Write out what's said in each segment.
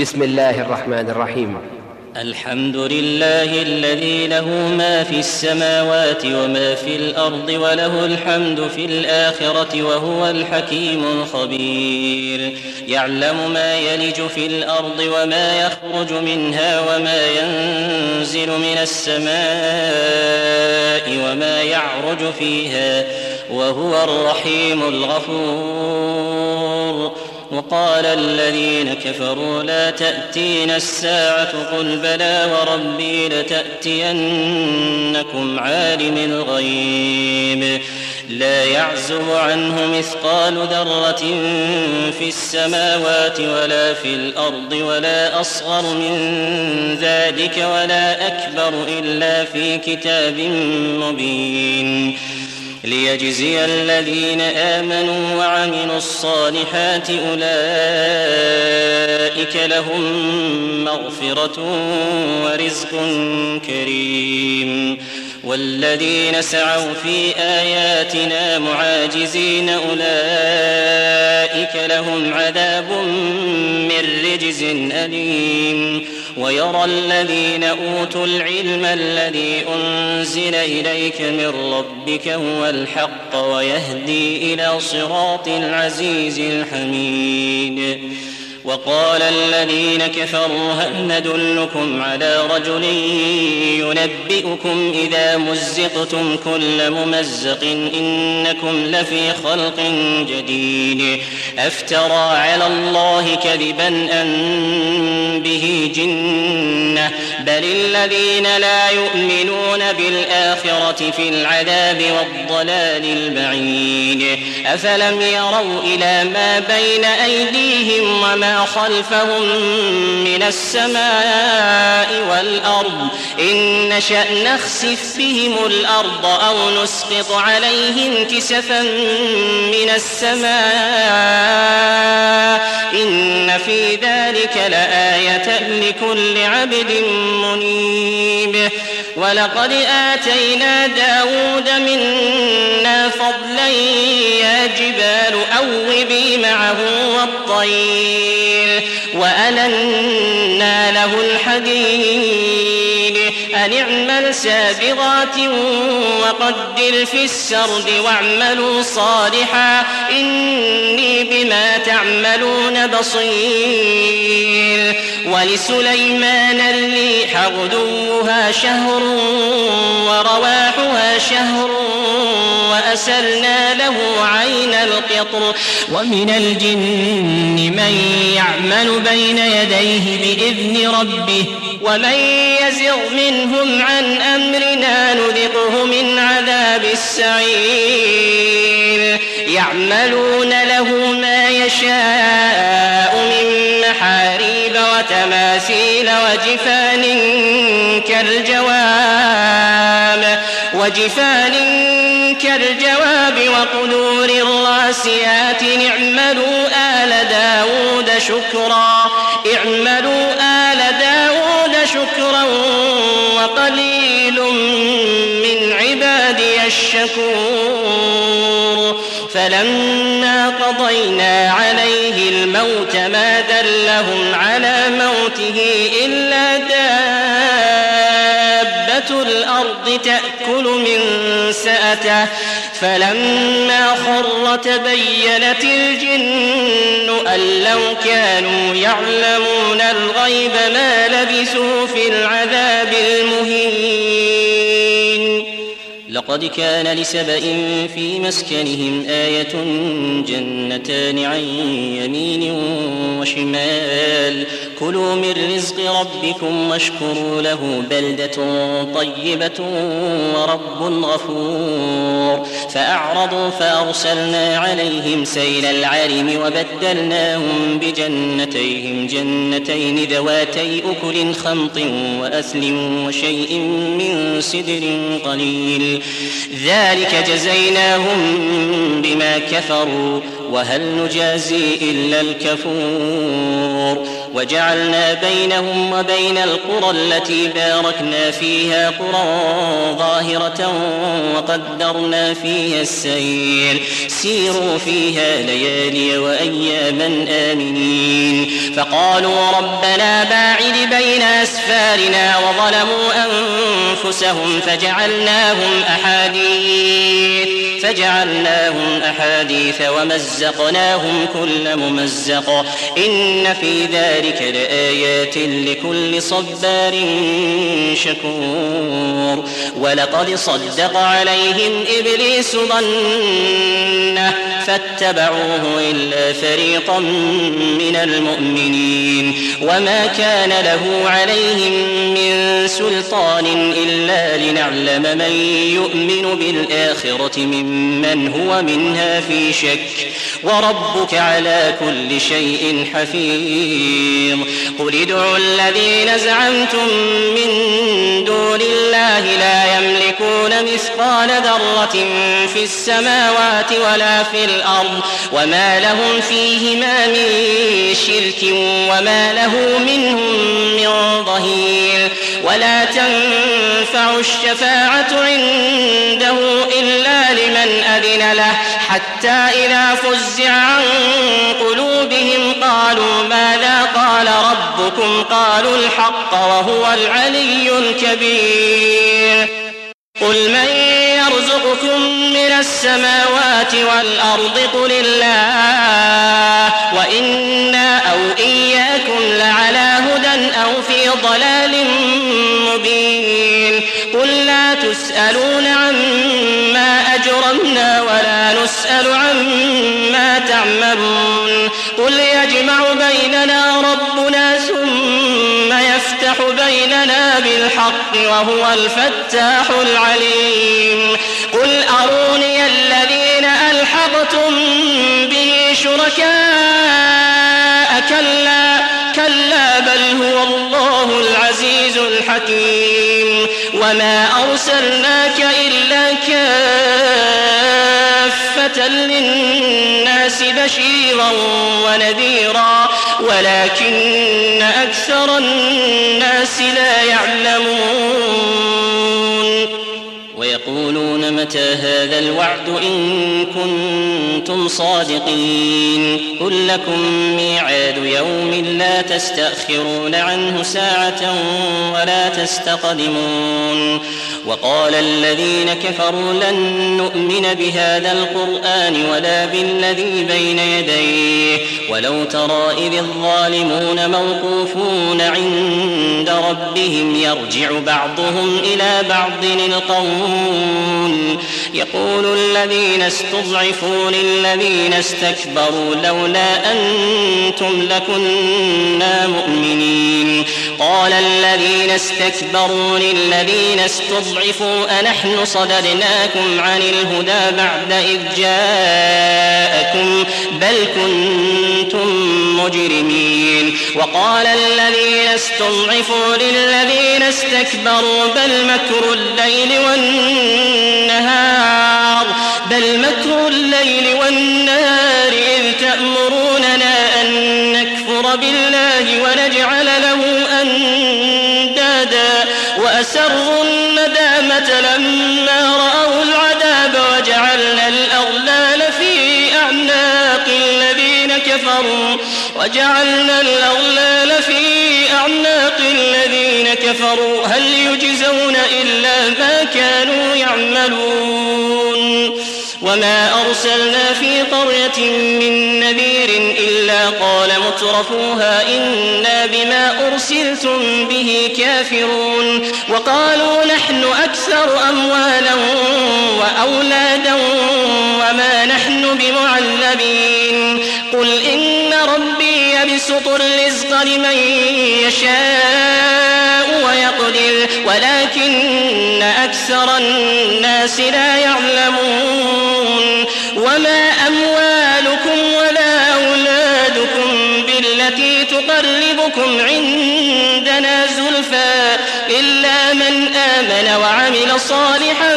بسم الله الرحمن الرحيم. الحمد لله الذي له ما في السماوات وما في الأرض وله الحمد في الآخرة وهو الحكيم الخبير. يعلم ما يلج في الأرض وما يخرج منها وما ينزل من السماء وما يعرج فيها وهو الرحيم الغفور. وقال الذين كفروا لا تأتينا الساعة قل بلى وربي لتأتينكم عالم الغيب لا يعزب عنه مثقال ذرة في السماوات ولا في الأرض ولا أصغر من ذلك ولا أكبر إلا في كتاب مبين ليجزي الذين آمنوا وعملوا الصالحات أولئك لهم مغفرة ورزق كريم. والذين سعوا في آياتنا معاجزين أولئك لهم عذاب من رجز أليم. ويرى الذين أوتوا العلم الذي أنزل إليك من ربك هو الحق ويهدي إلى صراط العزيز الحميد. وقال الذين كفروا هل ندلكم على رجل ينبئكم إذا مزقتم كل ممزق إنكم لفي خلق جديد أفترى على الله كذبا أم به جنة بل الذين لا يؤمنون بالآخرة في العذاب والضلال البعيد. أفلم يروا إلى ما بين أيديهم وما خلفهم من السماء والأرض إن نشأ نخسف بهم الأرض أو نسقط عليهم كسفا من السماء إن في ذلك لآية لكل عبد منيب. ولقد آتينا داود منا فضلا يا جبال أوبي معه والطير وألنا له الحديد أن اعمل سابغات وقدر في السرد واعملوا صالحا إني بما تعملون بصير. ولسليمان الريح غدوها شهر ورواحها شهر وأسرنا له عين القطر ومن الجن من يعمل بين يديه بإذن ربه ومن يزغ منهم عن أمرنا نذقه من عذاب السعير. يعملون له ما يشاء من محاريب وتماثيل وجفان كالجواب وقدور الراسيات اعملوا آل داود شكرا وقليل من عبادي الشكور. فلما قضينا عليه الموت ما دلهم على موته إلا دابة الأرض تأكل من سأته فلما خر تبينت الجن أن لو كانوا يعلمون الغيب ما لبثوا في العذاب المهين. لقد كان لسبإ في مسكنهم آية جنتان عن يمين وشمال كلوا من رزق ربكم واشكروا له بلدة طيبة ورب غفور. فأعرضوا فأرسلنا عليهم سيل العرم وبدلناهم بجنتيهم جنتين ذواتي أكل خمط وأثل وشيء من سدر قليل ذلك جزيناهم بما كفروا وهل نجازي إلا الكفور. وجعلنا بينهم وبين القرى التي باركنا فيها قرى ظاهرة وقدرنا فيها السير سيروا فيها ليالي وأياما آمنين فقالوا ربنا باعد بين أسفارنا وظلموا أنفسهم فجعلناهم أحاديث ومزقناهم كل ممزق إن في ذلك لآيات لكل صبار شكور ولقد صدق عليهم إبليس ظنه فاتبعوه إلا فريقا من المؤمنين وما كان له عليهم من سلطان إلا لنعلم من يؤمن بالآخرة ممن هو منها في شك وربك على كل شيء حفيظ قل ادعوا الذين زعمتم من دون الله لا يملكون مثقال ذرة في السماوات ولا في الأرض وما لهم فيهما من شرك وما له منهم من ظهير ولا تنفع الشفاعة عنده إلا لمن أذن له حتى إذا فزع عن قلوبهم قالوا ماذا قال ربكم قالوا الحق وهو العلي الكبير قل من يرزقكم من السماوات والأرض قل الله وإنا أو إياكم لعلى هدى أو في ضلال مبين قل لا تسألون عما أجرمنا ولا نسأل عما تعملون قل يجمع بيننا ربنا ثم يفتح بيننا بالحق وهو الفتاح العليم قل أروني الذين ألحقتم به شركاء كلا بل هو الله العزيز الحكيم وما أرسلناك إلا كافة للناس بشيرا ونذيرا ولكن أكثر الناس لا يعلمون ويقولون متى هذا الوعد إن كنتم صادقين قل لكم ميعاد يوم لا تستأخرون عنه ساعة ولا تستقدمون وقال الذين كفروا لن نؤمن بهذا القرآن ولا بالذي بين يديه ولو ترى إذ الظالمون موقوفون عند ربهم يرجع بعضهم إلى بعض القول يقول الذين استضعفوا للذين استكبروا لولا أنتم لكنا مؤمنين قال الذين استكبروا للذين استضعفوا أنحن صددناكم عن الهدى بعد إذ جاءكم بل كنتم مجرمين وقال الذين استضعفوا للذين استكبروا بل مكر الليل والنهار إذ تأمروننا أن نكفر بالله ونجعل له أندادا وأسروا الندامة لما رأوا العذاب وجعلنا الأغلال في أعناق الذين كفروا هل يجزون إلا ما كانوا يعملون وما أرسلنا في قرية من نذير إلا قال مترفوها إنا بما أرسلتم به كافرون وقالوا نحن أكثر أموالا وأولادا وما نحن بمعذبين قل إن ربي يبسط الرزق لمن يشاء ويقدر ولكن أكثر الناس لا يعلمون وما أموالكم ولا أولادكم بالتي تقربكم عندنا زلفى إلا من آمن وعمل صالحا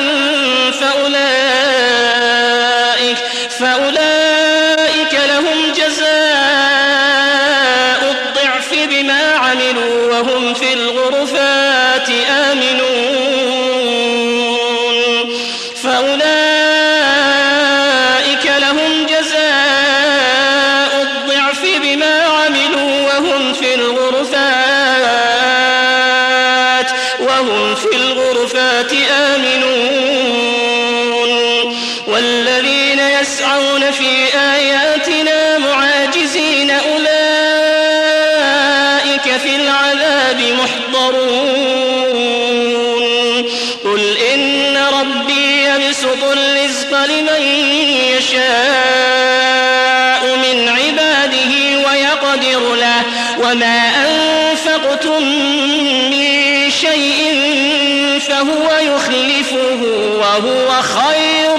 فأولئك لهم جزاء الضعف عملوا وهم في الغرفات آمنون فأولئك لهم جزاء الضعف بما عملوا وهم في الغرفات آمنون والذين يسعون في آياتنا معاجزين أولئك في العذاب محضرون قل إن ربي يبسط الرزق لمن يشاء من عباده ويقدر له وما أنفقتم من شيء فهو يخلفه وهو خير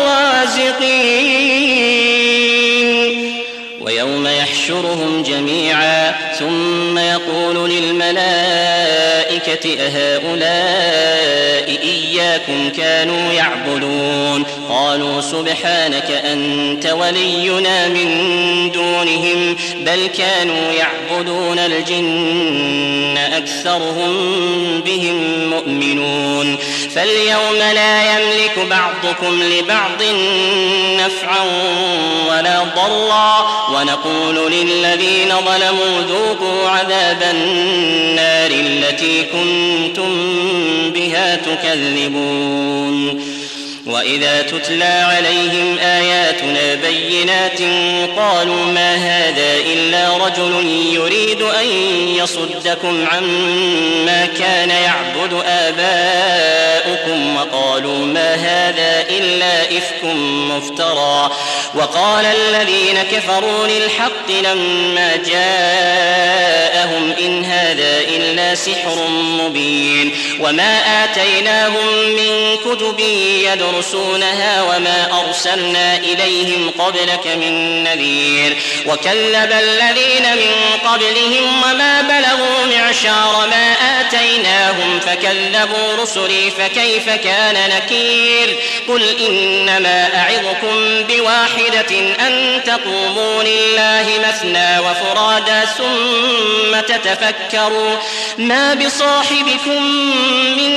الرازقين ويوم يحشرهم جميعا ثم يقول للملائكة أهؤلاء إياكم كانوا يعبدون قالوا سبحانك أنت ولينا من دونهم بل كانوا يعبدون الجن أكثرهم بهم مؤمنون فاليوم لا يملك بعضكم لبعض نفعا ولا ضرا ونقول للذين ظلموا ذوقوا عذاب النار التي كنتم بها تكذبون وإذا تتلى عليهم آياتنا بينات قالوا ما هذا إلا رجل يريد أن يصدكم عما كان يعبد آباؤكم وقالوا ما هذا إلا إفك مفترى وقال الذين كفروا للحق لما جاءهم إن هذا إلا سحر مبين وما آتيناهم من كتب يدرسونها وما أرسلنا إليهم قبلك من نذير وكذب الذين من قبلهم وما بلغوا معشار ما آتيناهم فكذبوا رسلي فكيف كان نكير قل إنما أعظكم بواحدة أن تقوموا لله مثنى وفرادا ثم تتفكروا ما بصاحبكم من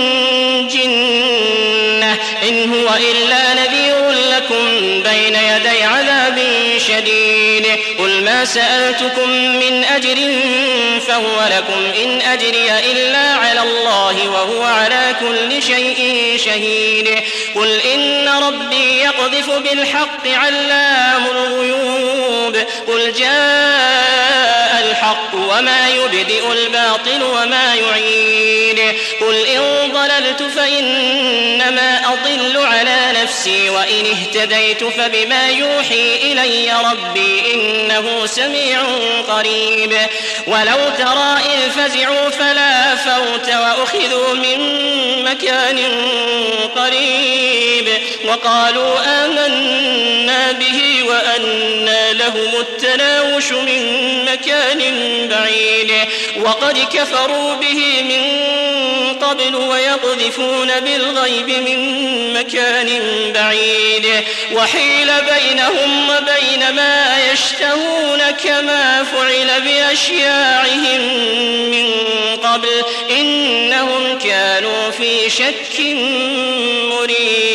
جنة إن هو إلا نذير لكم بين يدي عذاب شديد قل ما سألتكم من أجر فهو لكم إن أجري إلا على الله وهو على كل شيء شهيد قل إن ربي يقذف بالحق علام الغيوب قل جاء الحق وما يبدئ الباطل وما يعيد قل إن ضللت فإنما أضل على نفسي وإن اهتديت فبما يوحي إلي ربي إنه سميع قريب ولو ترى إذ فزعوا فلا فوت وأخذوا من مكان قريب وقالوا آمنا به وأنى لهم التناوش من مكان بعيد وقد كفروا به من قبل ويقذفون بالغيب من مكان بعيد وحيل بينهم وبين ما يشتهون كما فعل بأشياعهم من قبل إنهم كانوا في شك مريب